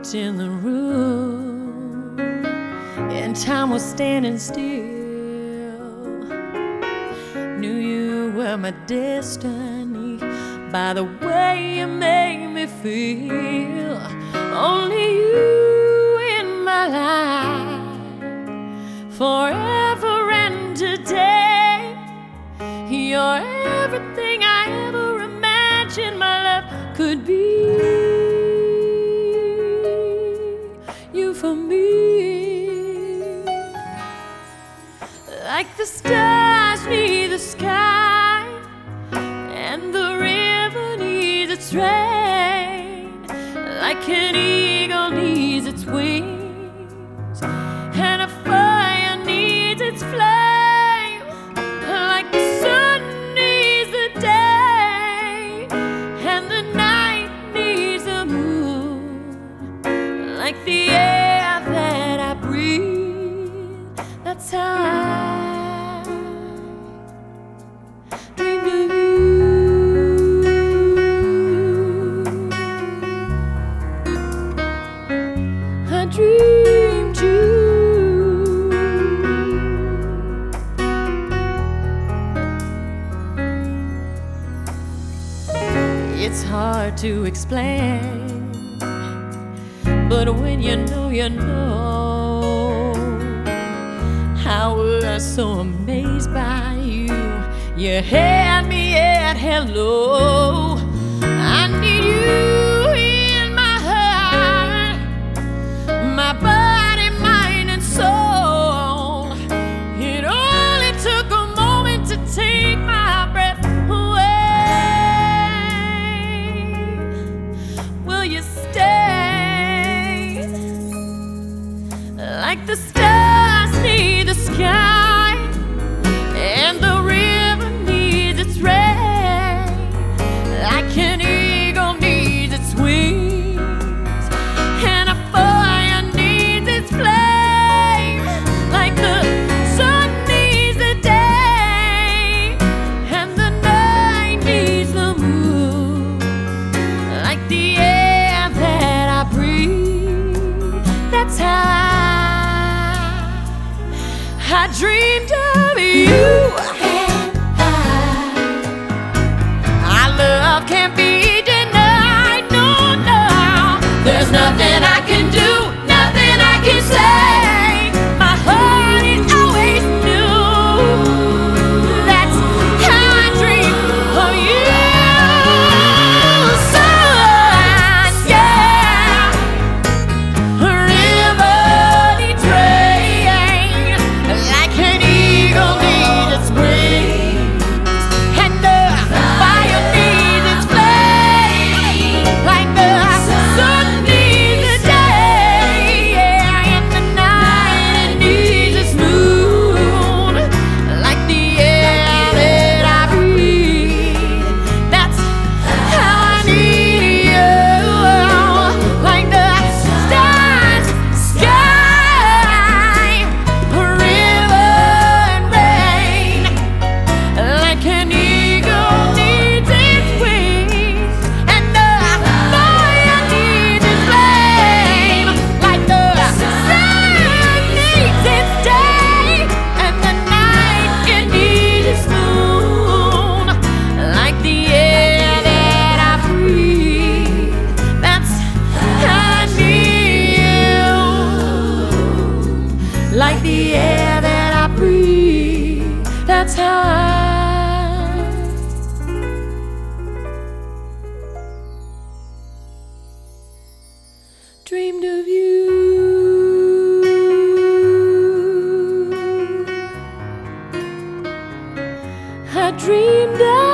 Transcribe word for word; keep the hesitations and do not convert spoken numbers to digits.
walked in the room and time was standing still. Knew you were my destiny by the way you made me feel. Only you in my life, forever and today. You're everything I ever imagined my love could be. You for me, like the stars need the sky and the river needs its rain, like an eagle needs its wings and a fire needs its flame, like the sun needs the day and the night needs the moon, like the air that I breathe. That's how I dreamed of you. I dreamed you. It's hard to explain, but when you know, you know. I was so amazed by you. You had me at hello. I need you in my heart, my body, mind, and soul. It only took a moment to take my breath away. Will you stay? Like the stars need the sky and the river needs its rain, like an eagle needs its wings and a fire needs its flame, like the sun needs the day and the night needs the moon, like the air that I breathe. That's how I dreamed of you. Our love can't be denied, no, no. There's nothing I can do, nothing I can say. My heart is always new. That's how I dream of you. Sun, yeah. A river needs rain, like an eagle needs its wings, and the fire needs its flame, like the sun needs the day, yeah, and the night it needs its moon, like the air that I breathe. That's how I need you, like the stars, sky, river and rain, like an eagle needs its wings and the fire needs its flame, like the sun needs its day and the night it needs its moon, like the air that I breathe. That's how I need you, like the air that I breathe. That's how I dreamed of you. I dreamed of